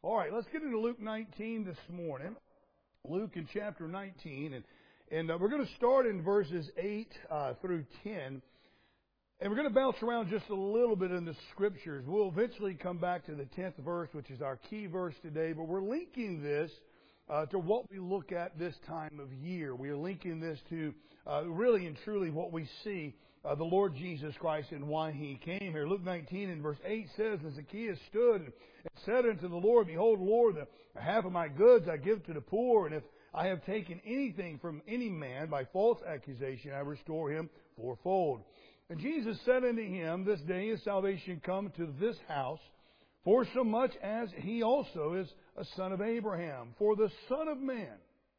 All right, let's get into Luke 19 this morning. Luke in chapter 19, and we're going to start in verses 8 through 10. And we're going to bounce around just a little bit in the Scriptures. We'll eventually come back to the 10th verse, which is our key verse today. But we're linking this to what we look at this time of year. We are linking this to really and truly what we see the Lord Jesus Christ and why He came here. Luke 19 and verse 8 says, "And Zacchaeus stood and said unto the Lord, Behold, Lord, the half of my goods I give to the poor, and if I have taken anything from any man by false accusation, I restore him fourfold. And Jesus said unto him, This day is salvation come to this house, for so much as he also is a son of Abraham. For the Son of Man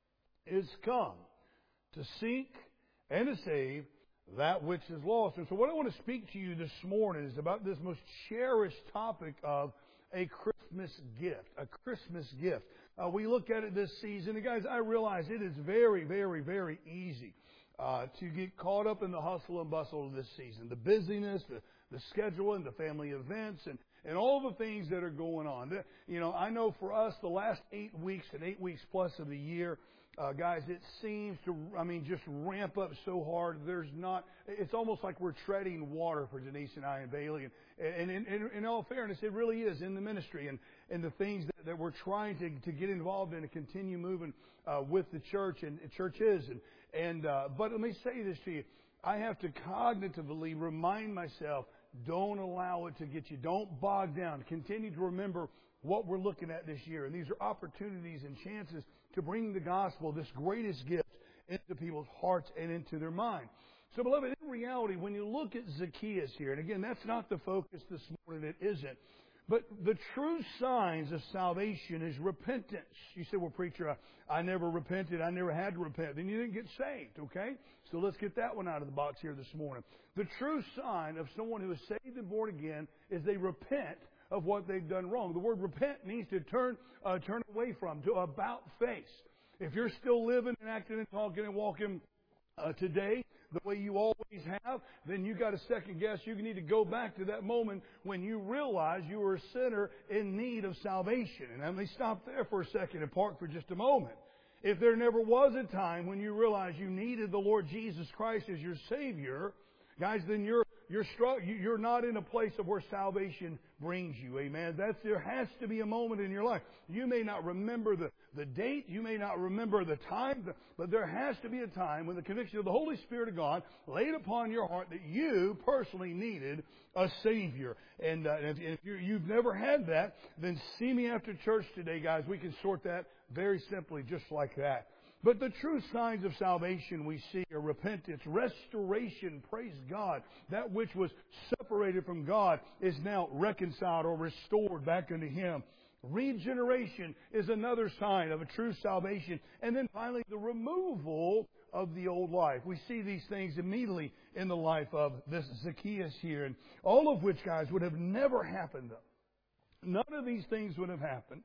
is come to seek and to save that which is lost." And so what I want to speak to you this morning is about this most cherished topic of a Christmas gift. A Christmas gift. We look at it this season, and guys, I realize it is very, very, very easy to get caught up in the hustle and bustle of this season. The busyness, the schedule, and the family events, and all the things that are going on. You know, I know for us, the last 8 weeks and 8 weeks plus of the year, guys, it seems to, just ramp up so hard. It's almost like we're treading water for Denise and I and Bailey. And in all fairness, it really is in the ministry and the things that we're trying to get involved in and continue moving with the church and churches. But let me say this to you. I have to cognitively remind myself, don't allow it to get you. Don't bog down. Continue to remember what we're looking at this year. And these are opportunities and chances to bring the gospel, this greatest gift, into people's hearts and into their mind. So, beloved, in reality, when you look at Zacchaeus here, and again, that's not the focus this morning, it isn't. But the true signs of salvation is repentance. You say, well, preacher, I never repented. I never had to repent. Then you didn't get saved, okay? So let's get that one out of the box here this morning. The true sign of someone who is saved and born again is they repent of what they've done wrong. The word repent means to turn away from, to about face. If you're still living and acting and talking and walking today the way you always have, then you got to second guess. You need to go back to that moment when you realized you were a sinner in need of salvation. And let me stop there for a second and park for just a moment. If there never was a time when you realized you needed the Lord Jesus Christ as your Savior, guys, then you're not in a place of where salvation brings you. Amen. There has to be a moment in your life. You may not remember the date. You may not remember the time. But there has to be a time when the conviction of the Holy Spirit of God laid upon your heart that you personally needed a Savior. And if you've never had that, then see me after church today, guys. We can sort that very simply just like that. But the true signs of salvation we see are repentance, restoration, praise God. That which was separated from God is now reconciled or restored back unto Him. Regeneration is another sign of a true salvation. And then finally, the removal of the old life. We see these things immediately in the life of this Zacchaeus here. And all of which, guys, would have never happened, though. None of these things would have happened.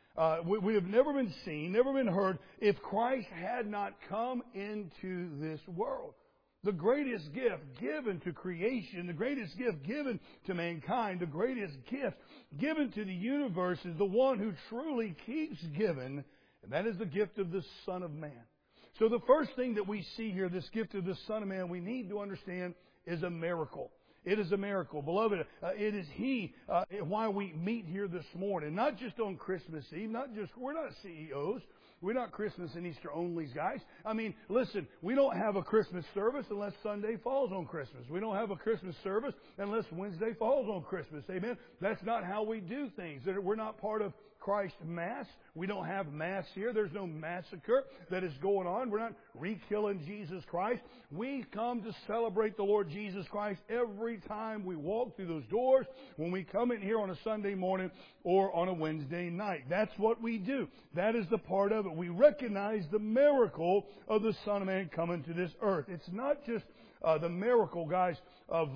We have never been seen, never been heard, if Christ had not come into this world. The greatest gift given to creation, the greatest gift given to mankind, the greatest gift given to the universe is the one who truly keeps giving, and that is the gift of the Son of Man. So the first thing that we see here, this gift of the Son of Man, we need to understand is a miracle. It is a miracle. Beloved, it is He why we meet here this morning. Not just on Christmas Eve. We're not CEOs. We're not Christmas and Easter onlys, guys. Listen, we don't have a Christmas service unless Sunday falls on Christmas. We don't have a Christmas service unless Wednesday falls on Christmas. Amen? That's not how we do things. We're not part of Christ Mass. We don't have Mass here. There's no massacre that is going on. We're not re-killing Jesus Christ. We come to celebrate the Lord Jesus Christ every time we walk through those doors, when we come in here on a Sunday morning or on a Wednesday night. That's what we do. That is the part of it. We recognize the miracle of the Son of Man coming to this earth. It's not just the miracle, guys, of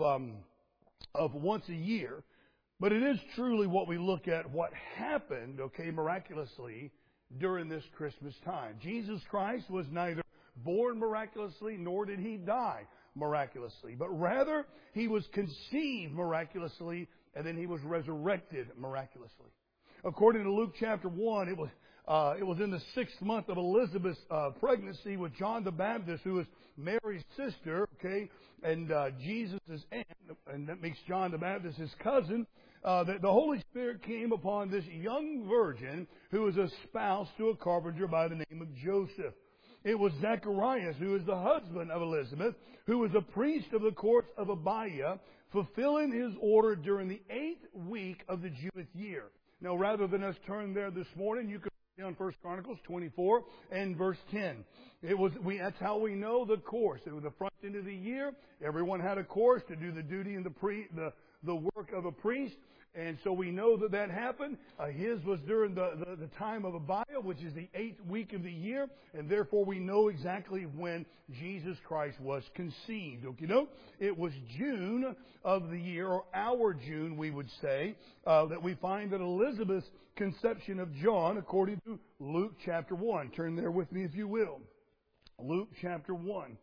once a year. But it is truly what we look at, what happened, miraculously during this Christmas time. Jesus Christ was neither born miraculously, nor did He die miraculously. But rather, He was conceived miraculously, and then He was resurrected miraculously. according to Luke chapter 1, it was in the 6th month of Elizabeth's pregnancy with John the Baptist, who was Mary's sister, okay, and Jesus' aunt, and that makes John the Baptist his cousin. That the Holy Spirit came upon this young virgin who was espoused to a carpenter by the name of Joseph. It was Zacharias, who was the husband of Elizabeth, who was a priest of the courts of Abiah, fulfilling his order during the 8th week of the Jewish year. Now, rather than us turn there this morning, you could read on 1 Chronicles 24 and verse 10. That's how we know the course. It was the front end of the year. Everyone had a course to do the duty and the work of a priest. And so we know that happened. His was during the time of Abiah, which is the 8th week of the year. And therefore we know exactly when Jesus Christ was conceived. Okay, it was June of the year, or our June, we would say, that we find that Elizabeth's conception of John, according to Luke chapter 1. Turn there with me if you will. Luke chapter 1.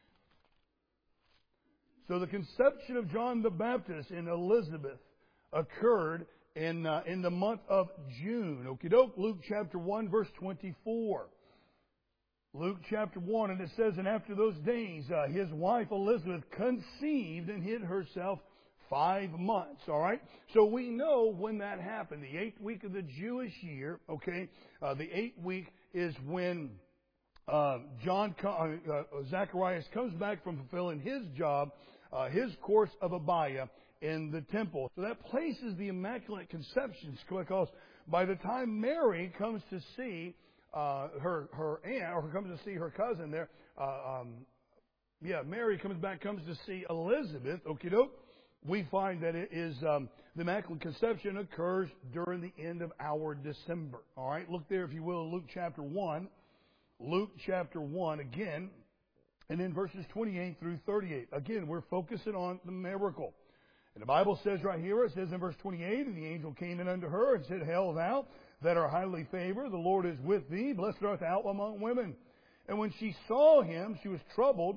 So the conception of John the Baptist in Elizabeth occurred in the month of June. Okie-doke. Luke chapter 1, verse 24. Luke chapter 1, and it says, and after those days, his wife Elizabeth conceived and hid herself 5 months. All right? So we know when that happened. The 8th week of the Jewish year, okay? The 8th week is when Zacharias comes back from fulfilling his job, his course of Abiah, in the temple. So that places the Immaculate Conception, because by the time Mary comes to see her aunt, or comes to see her cousin there, Mary comes to see Elizabeth, okie-doke, we find that it is, the Immaculate Conception occurs during the end of our December. All right, look there if you will, Luke chapter 1. Luke chapter 1 again, and then verses 28 through 38. Again, we're focusing on the miracle. And the Bible says right here, it says in verse 28, and the angel came in unto her and said, Hail thou that art highly favored, the Lord is with thee, blessed art thou among women. And when she saw him, she was troubled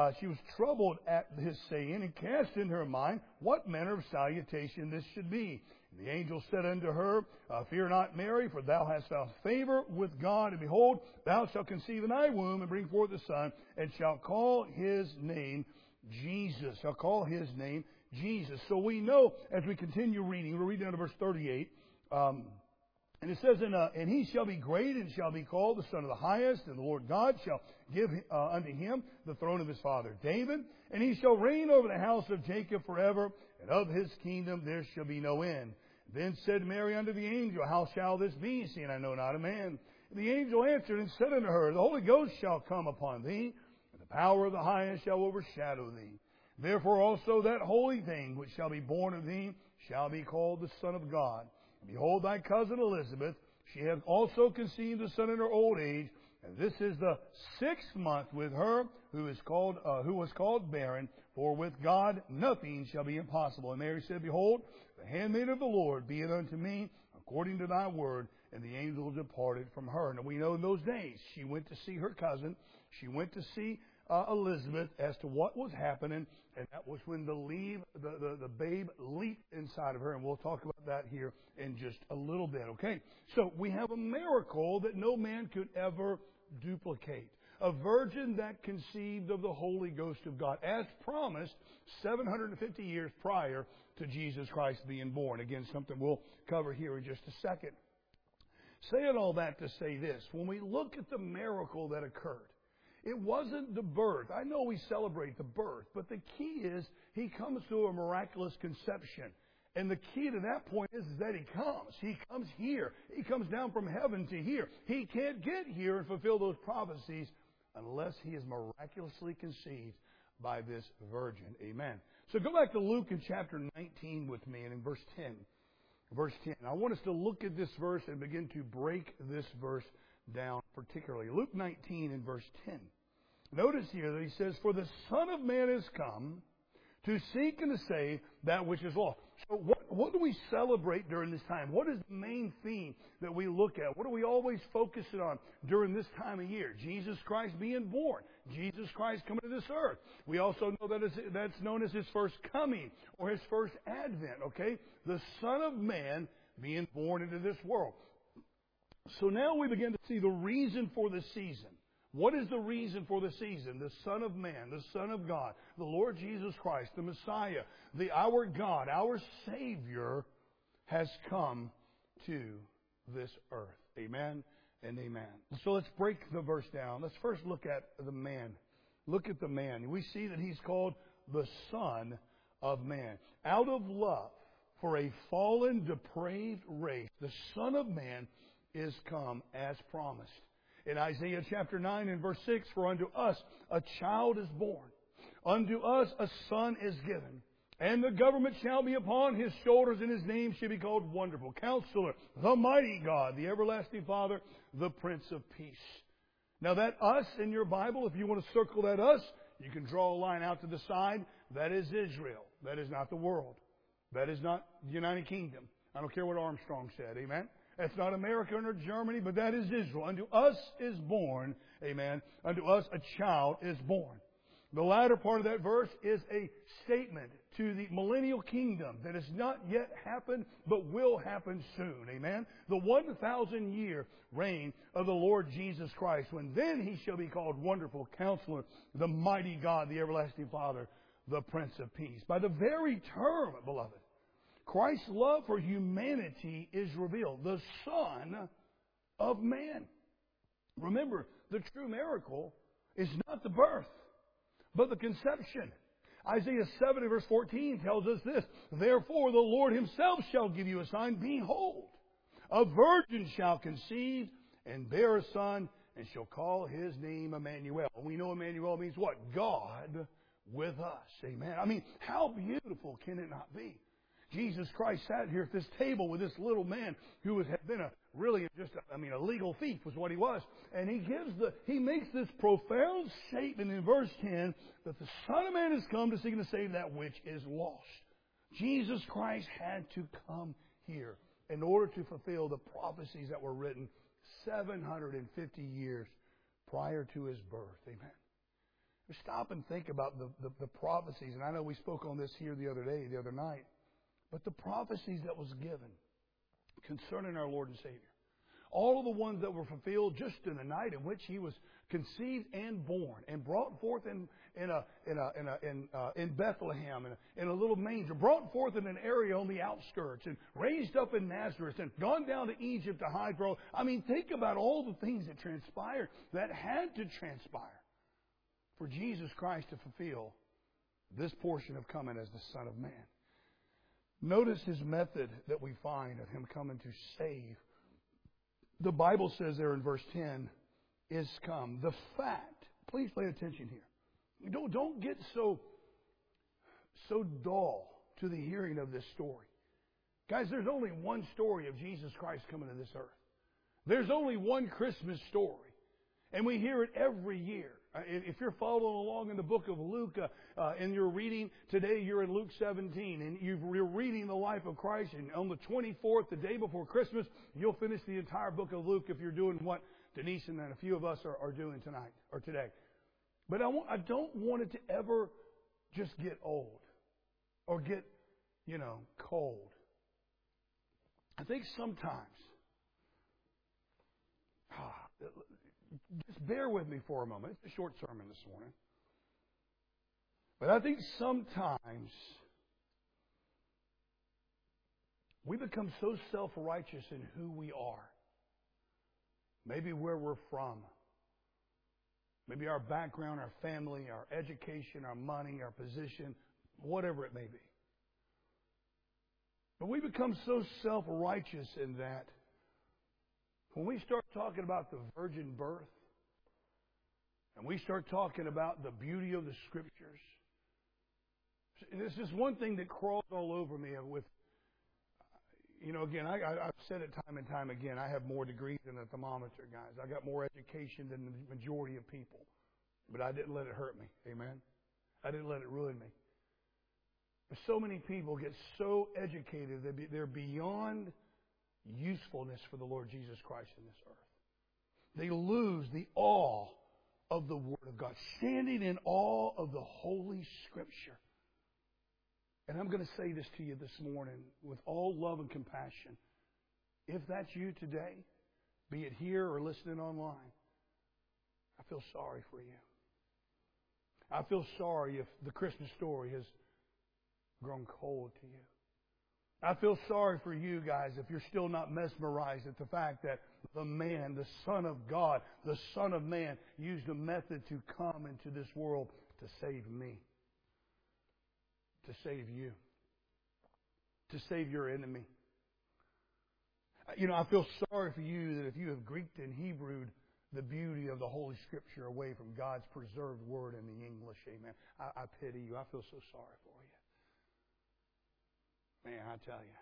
at his saying, and cast in her mind what manner of salutation this should be. And the angel said unto her, Fear not, Mary, for thou hast found favor with God, and behold, thou shalt conceive in thy womb, and bring forth a son, and shalt call his name Jesus. Shall call his name Jesus. So we know, as we continue reading, we'll read down to verse 38, and it says, and he shall be great, and shall be called the Son of the Highest, and the Lord God shall give unto him the throne of his father David, and he shall reign over the house of Jacob forever, and of his kingdom there shall be no end. Then said Mary unto the angel, How shall this be, seeing I know not a man? And the angel answered and said unto her, The Holy Ghost shall come upon thee, and the power of the Highest shall overshadow thee. Therefore also that holy thing which shall be born of thee shall be called the Son of God. And behold, thy cousin Elizabeth, she hath also conceived a son in her old age, and this is the 6th month with her who was called barren. For with God nothing shall be impossible. And Mary said, Behold, the handmaid of the Lord, be it unto me according to thy word. And the angel departed from her. Now we know in those days she went to see her cousin. She went to see Elizabeth as to what was happening, and that was when the babe leaped inside of her, and we'll talk about that here in just a little bit, okay? So we have a miracle that no man could ever duplicate. A virgin that conceived of the Holy Ghost of God, as promised 750 years prior to Jesus Christ being born. Again, something we'll cover here in just a second. Saying all that to say this, when we look at the miracle that occurred, it wasn't the birth. I know we celebrate the birth, but the key is he comes to a miraculous conception. And the key to that point is that he comes. He comes here. He comes down from heaven to here. He can't get here and fulfill those prophecies unless he is miraculously conceived by this virgin. Amen. So go back to Luke in chapter 19 with me, and in verse 10. Verse 10. I want us to look at this verse and begin to break this verse down particularly. Luke 19 and verse 10. Notice here that he says, For the Son of Man is come to seek and to save that which is lost. So what do we celebrate during this time? What is the main theme that we look at? What are we always focusing on during this time of year? Jesus Christ being born. Jesus Christ coming to this earth. We also know that that's known as his first coming or his first advent, okay? The Son of Man, being born into this world. So now we begin to see the reason for the season. What is the reason for the season? The Son of Man, the Son of God, the Lord Jesus Christ, the Messiah, our God, our Savior has come to this earth. Amen and amen. So let's break the verse down. Let's first look at the man. Look at the man. We see that he's called the Son of Man. Out of love for a fallen, depraved race, the Son of Man is come as promised. In Isaiah chapter 9 and verse 6, for unto us a child is born, unto us a son is given, and the government shall be upon his shoulders, and his name shall be called Wonderful, Counselor, the Mighty God, the Everlasting Father, the Prince of Peace. Now that us in your Bible, if you want to circle that us, you can draw a line out to the side. That is Israel. That is not the world. That is not the United Kingdom. I don't care what Armstrong said. Amen? That's not America nor Germany, but that is Israel. Unto us is born, amen, unto us a child is born. The latter part of that verse is a statement to the millennial kingdom that has not yet happened, but will happen soon, amen. The 1,000-year reign of the Lord Jesus Christ, when then He shall be called Wonderful Counselor, the Mighty God, the Everlasting Father, the Prince of Peace. By the very term, beloved, Christ's love for humanity is revealed. The Son of Man. Remember, the true miracle is not the birth, but the conception. Isaiah 7 verse 14 tells us this, therefore the Lord Himself shall give you a sign. Behold, a virgin shall conceive and bear a son, and shall call His name Emmanuel. And we know Emmanuel means what? God with us. Amen. I mean, how beautiful can it not be? Jesus Christ sat here at this table with this little man who had been a legal thief was what he was. And he makes this profound statement in verse 10 that the Son of Man has come to seek and to save that which is lost. Jesus Christ had to come here in order to fulfill the prophecies that were written 750 years prior to His birth. Amen. Stop and think about the prophecies. And I know we spoke on this here the other night. But the prophecies that was given concerning our Lord and Savior, all of the ones that were fulfilled just in the night in which He was conceived and born and brought forth in Bethlehem in a little manger, brought forth in an area on the outskirts, and raised up in Nazareth, and gone down to Egypt to hide. I mean, think about all the things that transpired, that had to transpire for Jesus Christ to fulfill this portion of coming as the Son of Man. Notice His method that we find of Him coming to save. The Bible says there in verse 10, is come. The fact, please pay attention here. Don't get so dull to the hearing of this story. Guys, there's only one story of Jesus Christ coming to this earth. There's only one Christmas story. And we hear it every year. If you're following along in the book of Luke and you're reading, today you're in Luke 17 and you're reading the life of Christ, and on the 24th, the day before Christmas, you'll finish the entire book of Luke if you're doing what Denise and a few of us are doing tonight or today. But I don't want it to ever just get old or get, cold. I think sometimes, just bear with me for a moment. It's a short sermon this morning. But I think sometimes we become so self-righteous in who we are. Maybe where we're from. Maybe our background, our family, our education, our money, our position, whatever it may be. But we become so self-righteous in that when we start talking about the virgin birth, and we start talking about the beauty of the Scriptures, and it's just one thing that crawls all over me with, again, I've said it time and time again, I have more degrees than a thermometer, guys. I got more education than the majority of people. But I didn't let it hurt me. Amen? I didn't let it ruin me. But so many people get so educated that they're beyond usefulness for the Lord Jesus Christ in this earth. They lose the awe of the Word of God, standing in awe of the Holy Scripture. And I'm going to say this to you this morning with all love and compassion. if that's you today, be it here or listening online, I feel sorry for you. I feel sorry if the Christmas story has grown cold to you. I feel sorry for you guys if you're still not mesmerized at the fact that the man, the Son of God, the Son of Man, used a method to come into this world to save me, to save you, to save your enemy. I feel sorry for you that if you have Greeked and Hebrewed the beauty of the Holy Scripture away from God's preserved Word in the English, amen. I pity you. I feel so sorry for you. Man, I tell you.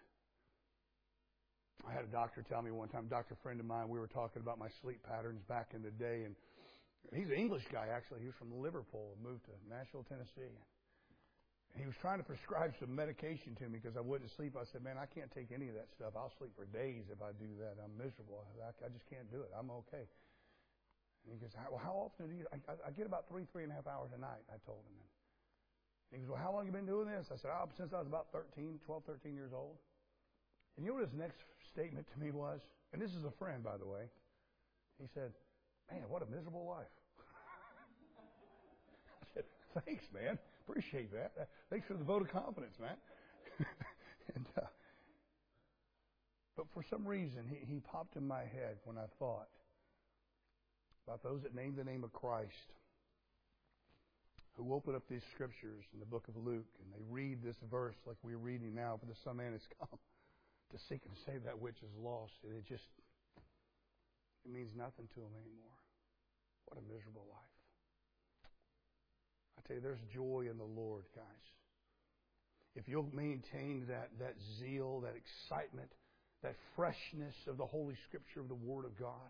I had a doctor tell me one time, doctor friend of mine, we were talking about my sleep patterns back in the day, and he's an English guy, actually. He was from Liverpool and moved to Nashville, Tennessee. And he was trying to prescribe some medication to me because I wouldn't sleep. I said, man, I can't take any of that stuff. I'll sleep for days if I do that. I'm miserable. I just can't do it. I'm okay. And he goes, well, how often do you? I get about 3.5 hours a night, I told him. And he goes, well, how long have you been doing this? I said, since I was about 13 years old. And you know what his next statement to me was? And this is a friend, by the way. He said, man, what a miserable life. I said, thanks, man. Appreciate that. Thanks for the vote of confidence, man. But for some reason, he popped in my head when I thought about those that name the name of Christ, who open up these scriptures in the book of Luke, and they read this verse like we're reading now, for the Son of Man has come to seek and save that which is lost. And it means nothing to them anymore. What a miserable life. I tell you, there's joy in the Lord, guys. If you'll maintain that zeal, that excitement, that freshness of the Holy Scripture, of the Word of God,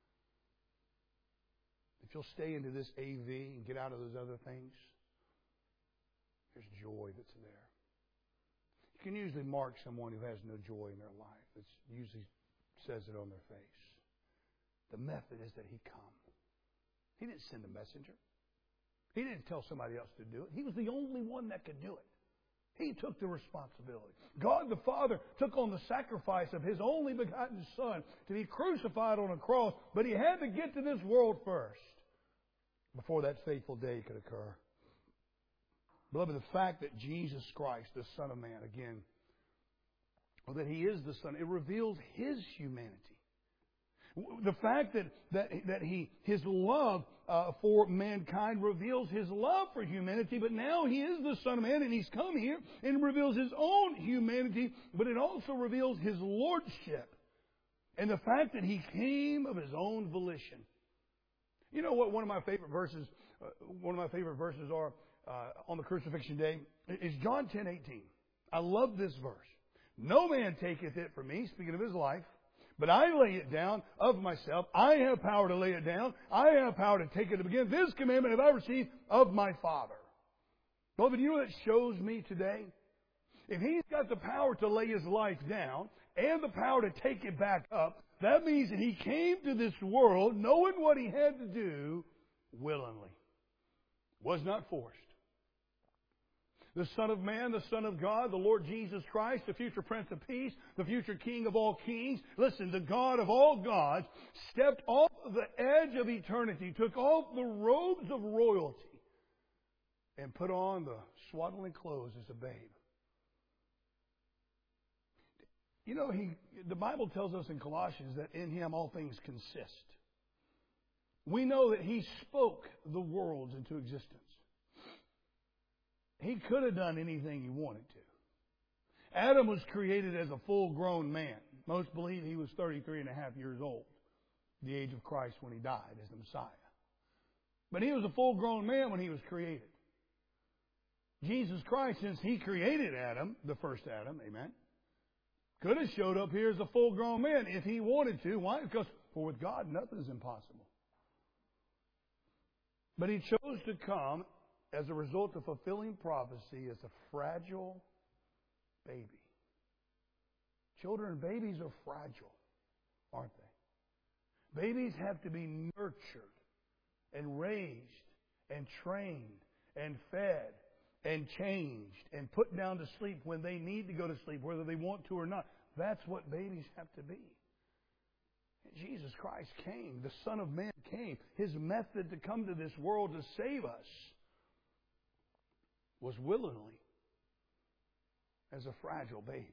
if you'll stay into this AV and get out of those other things, there's joy that's there. You can usually mark someone who has no joy in their life. It usually says it on their face. The method is that He come. He didn't send a messenger. He didn't tell somebody else to do it. He was the only one that could do it. He took the responsibility. God the Father took on the sacrifice of His only begotten Son to be crucified on a cross, but He had to get to this world first before that fateful day could occur. Beloved, the fact that Jesus Christ, the Son of Man, again, or that He is the Son, it reveals His humanity. The fact that His love for mankind reveals His love for humanity, but now He is the Son of Man and He's come here and reveals His own humanity, but it also reveals His lordship and the fact that He came of His own volition. You know what one of my favorite verses are on the crucifixion day is John 10:18. I love this verse. No man taketh it from me, speaking of His life, but I lay it down of myself. I have power to lay it down. I have power to take it up again. This commandment have I received of my Father. Beloved, you know what it shows me today? If He's got the power to lay His life down and the power to take it back up, that means that He came to this world knowing what He had to do willingly. Was not forced. The Son of Man, the Son of God, the Lord Jesus Christ, the future Prince of Peace, the future King of all kings. Listen, the God of all gods stepped off the edge of eternity, took off the robes of royalty, and put on the swaddling clothes as a babe. You know, the Bible tells us in Colossians that in Him all things consist. We know that He spoke the worlds into existence. He could have done anything He wanted to. Adam was created as a full-grown man. Most believe he was 33 and a half years old, the age of Christ when He died as the Messiah. But he was a full-grown man when He was created. Jesus Christ, since He created Adam, the first Adam, amen, could have showed up here as a full-grown man if He wanted to. Why? Because for with God, nothing is impossible. But He chose to come as a result of fulfilling prophecy as a fragile baby. Children and babies are fragile, aren't they? Babies have to be nurtured and raised and trained and fed and changed and put down to sleep when they need to go to sleep, whether they want to or not. That's what babies have to be. Jesus Christ came. The Son of Man came. His method to come to this world to save us was willingly as a fragile baby.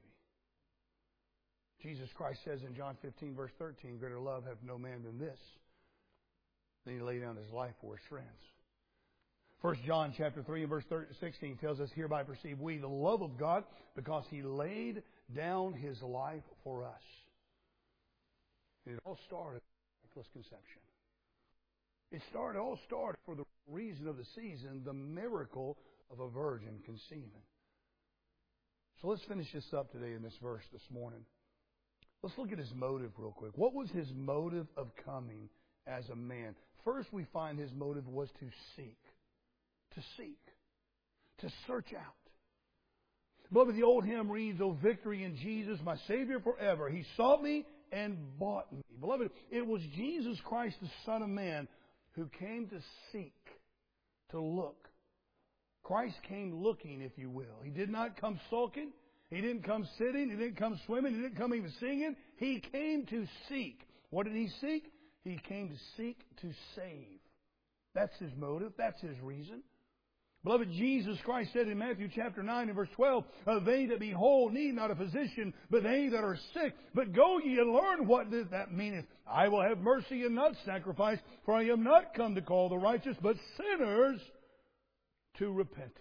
Jesus Christ says in John 15, verse 13, greater love hath no man than this, than he lay down his life for his friends. 1 John chapter 3 and verse 16 tells us, hereby perceive we the love of God, because He laid down His life for us. And it all started with miraculous conception. It all started for the reason of the season, the miracle of a virgin conceiving. So let's finish this up today in this verse this morning. Let's look at His motive real quick. What was His motive of coming as a man? First, we find His motive was to seek. To seek. To search out. Beloved, the old hymn reads, O victory in Jesus, my Savior forever. He sought me and bought me. Beloved, it was Jesus Christ, the Son of Man, who came to seek, to look. Christ came looking, if you will. He did not come sulking. He didn't come sitting. He didn't come swimming. He didn't come even singing. He came to seek. What did He seek? He came to seek to save. That's His motive. That's His reason. Beloved, Jesus Christ said in Matthew chapter 9 and verse 12, they that be whole need not a physician, but they that are sick. But go ye and learn what that meaneth. I will have mercy and not sacrifice, for I am not come to call the righteous, but sinners to repentance.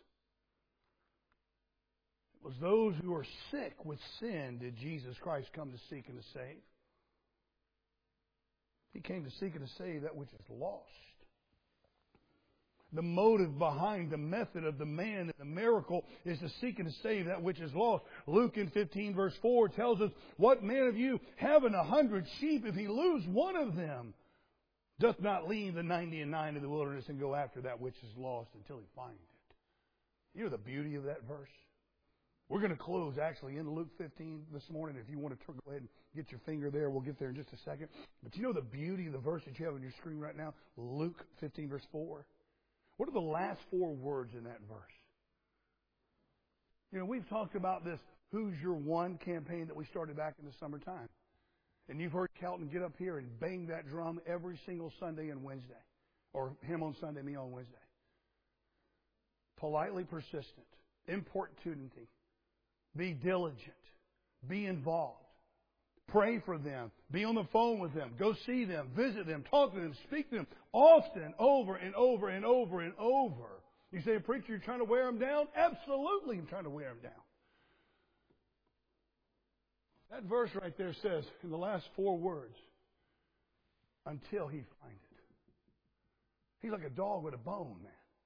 It was those who are sick with sin did Jesus Christ come to seek and to save. He came to seek and to save that which is lost. The motive behind the method of the man and the miracle is to seek and to save that which is lost. Luke in 15 verse 4 tells us, what man of you, having 100 sheep, if he lose one of them, doth not leave the 99 in the wilderness and go after that which is lost until he find it? You know the beauty of that verse? We're going to close actually in Luke 15 this morning. If you want to go ahead and get your finger there, we'll get there in just a second. But you know the beauty of the verse that you have on your screen right now? Luke 15 verse 4. What are the last 4 words in that verse? You know, we've talked about this Who's Your One campaign that we started back in the summertime. And you've heard Kelton get up here and bang that drum every single Sunday and Wednesday. Or him on Sunday, me on Wednesday. Politely persistent. Importunity. Be diligent. Be involved. Pray for them. Be on the phone with them. Go see them. Visit them. Talk to them. Speak to them. Often, over and over and over and over. You say, preacher, you're trying to wear them down? Absolutely, I'm trying to wear them down. That verse right there says, in the last 4 words, until he find it. He's like a dog with a bone,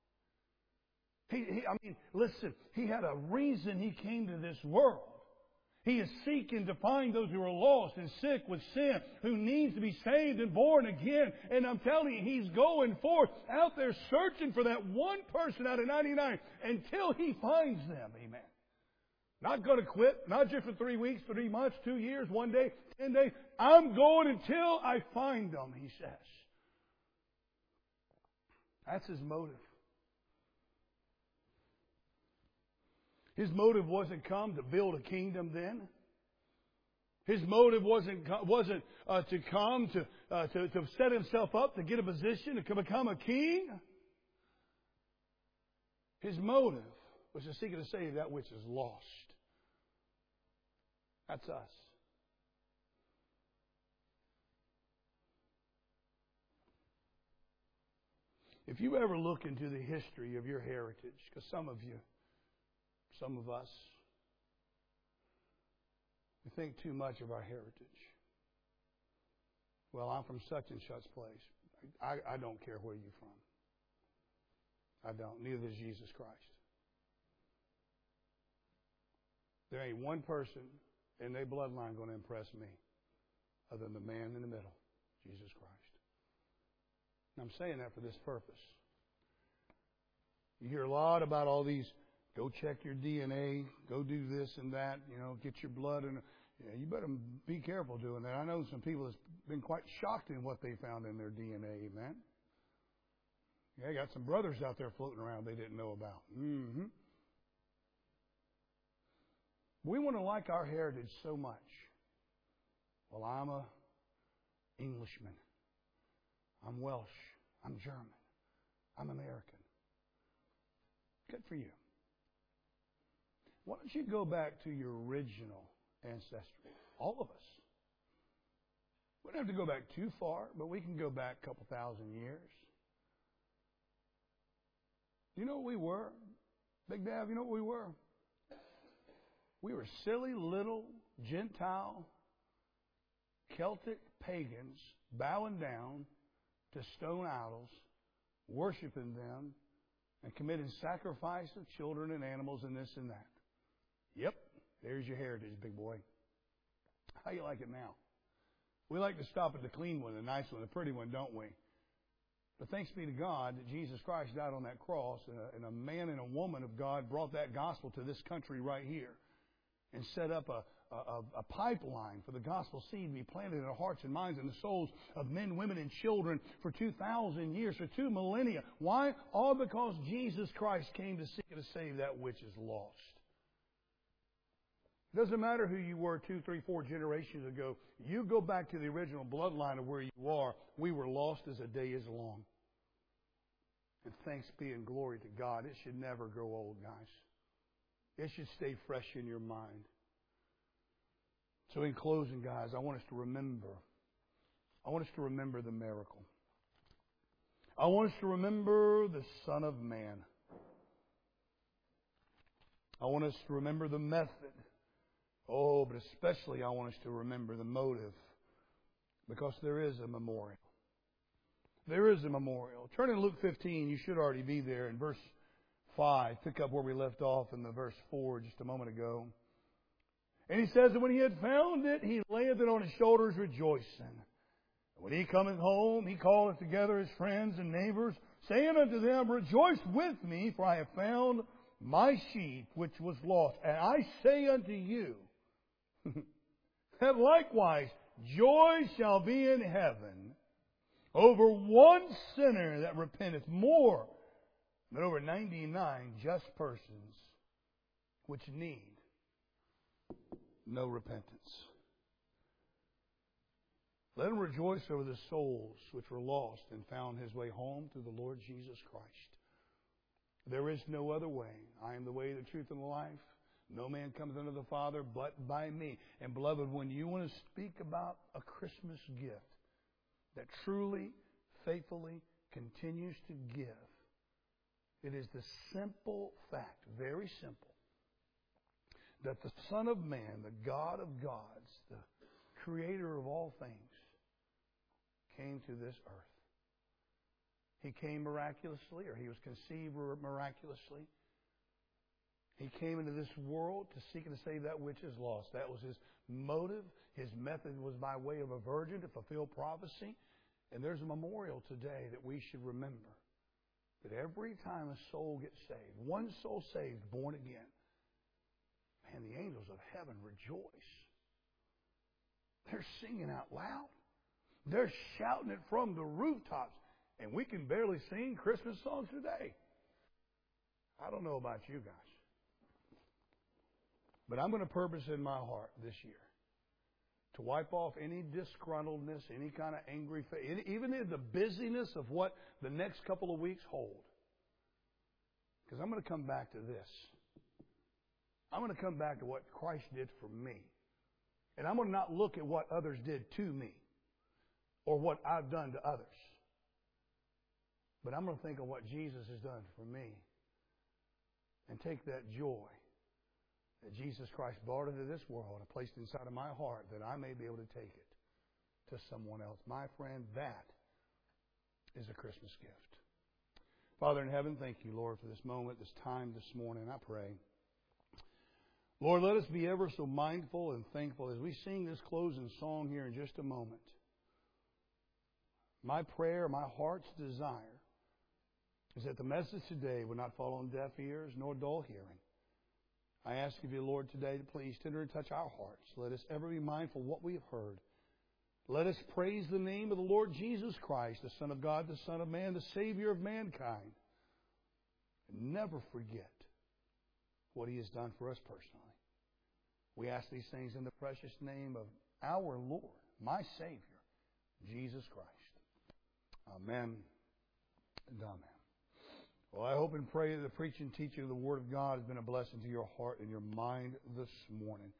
man. Listen, he had a reason he came to this world. He is seeking to find those who are lost and sick with sin, who needs to be saved and born again. And I'm telling you, he's going forth out there searching for that one person out of 99 until he finds them. Amen. Not going to quit, not just for 3 weeks, 3 months, 2 years, 1 day, 10 days. I'm going until I find them, he says. That's his motive. His motive wasn't come to build a kingdom then. His motive wasn't to come to set himself up to get a position to become a king. His motive was to seek and to save that which is lost. That's us. If you ever look into the history of your heritage, because some of us, we think too much of our heritage. Well, I'm from such and such place. I don't care where you're from. I don't. Neither does Jesus Christ. There ain't one person in their bloodline going to impress me other than the man in the middle, Jesus Christ. And I'm saying that for this purpose. You hear a lot about all these, go check your DNA, go do this and that, get your blood. And you better be careful doing that. I know some people that's been quite shocked in what they found in their DNA, man. Yeah, I got some brothers out there floating around they didn't know about. Mm-hmm. We want to like our heritage so much. Well, I'm a Englishman. I'm Welsh. I'm German. I'm American. Good for you. Why don't you go back to your original ancestry? All of us. We don't have to go back too far, but we can go back a couple thousand years. You know what we were? Big Dav, you know what we were? We were silly little Gentile Celtic pagans bowing down to stone idols, worshiping them, and committing sacrifice of children and animals and this and that. Yep, there's your heritage, big boy. How you like it now? We like to stop at the clean one, the nice one, the pretty one, don't we? But thanks be to God that Jesus Christ died on that cross, and a man and a woman of God brought that gospel to this country right here and set up a pipeline for the gospel seed to be planted in our hearts and minds and the souls of men, women, and children for 2,000 years, for 2 millennia. Why? All because Jesus Christ came to seek and to save that which is lost. It doesn't matter who you were 2, 3, 4 generations ago. You go back to the original bloodline of where you are. We were lost as a day is long. And thanks be and glory to God. It should never grow old, guys. It should stay fresh in your mind. So in closing, guys, I want us to remember. I want us to remember the miracle. I want us to remember the Son of Man. I want us to remember the method. Oh, but especially I want us to remember the motive, because there is a memorial. There is a memorial. Turn in Luke 15. You should already be there in verse 5. Pick up where we left off in the verse 4 just a moment ago. And he says that when he had found it, he layeth it on his shoulders rejoicing. And when he cometh home, he calleth together his friends and neighbors, saying unto them, Rejoice with me, for I have found my sheep which was lost. And I say unto you, that likewise joy shall be in heaven over one sinner that repenteth more than over 99 just persons which need no repentance. Let him rejoice over the souls which were lost and found his way home through the Lord Jesus Christ. There is no other way. I am the way, the truth, and the life. No man comes unto the Father but by me. And beloved, when you want to speak about a Christmas gift that truly, faithfully continues to give, it is the simple fact, very simple, that the Son of Man, the God of gods, the Creator of all things, came to this earth. He came miraculously, or he was conceived miraculously. He came into this world to seek and to save that which is lost. That was his motive. His method was by way of a virgin to fulfill prophecy. And there's a memorial today that we should remember. That every time a soul gets saved, one soul saved, born again, man, the angels of heaven rejoice. They're singing out loud. They're shouting it from the rooftops. And we can barely sing Christmas songs today. I don't know about you guys. But I'm going to purpose in my heart this year to wipe off any disgruntledness, any kind of angry face, even the busyness of what the next couple of weeks hold. Because I'm going to come back to this. I'm going to come back to what Christ did for me. And I'm going to not look at what others did to me or what I've done to others. But I'm going to think of what Jesus has done for me and take that joy that Jesus Christ brought into this world and placed inside of my heart, that I may be able to take it to someone else. My friend, that is a Christmas gift. Father in heaven, thank you, Lord, for this moment, this time this morning. I pray, Lord, let us be ever so mindful and thankful as we sing this closing song here in just a moment. My prayer, my heart's desire is that the message today would not fall on deaf ears nor dull hearing. I ask of you, Lord, today to please tender and touch our hearts. Let us ever be mindful of what we have heard. Let us praise the name of the Lord Jesus Christ, the Son of God, the Son of Man, the Savior of mankind. And never forget what He has done for us personally. We ask these things in the precious name of our Lord, my Savior, Jesus Christ. Amen and amen. Well, I hope and pray that the preaching and teaching of the Word of God has been a blessing to your heart and your mind this morning.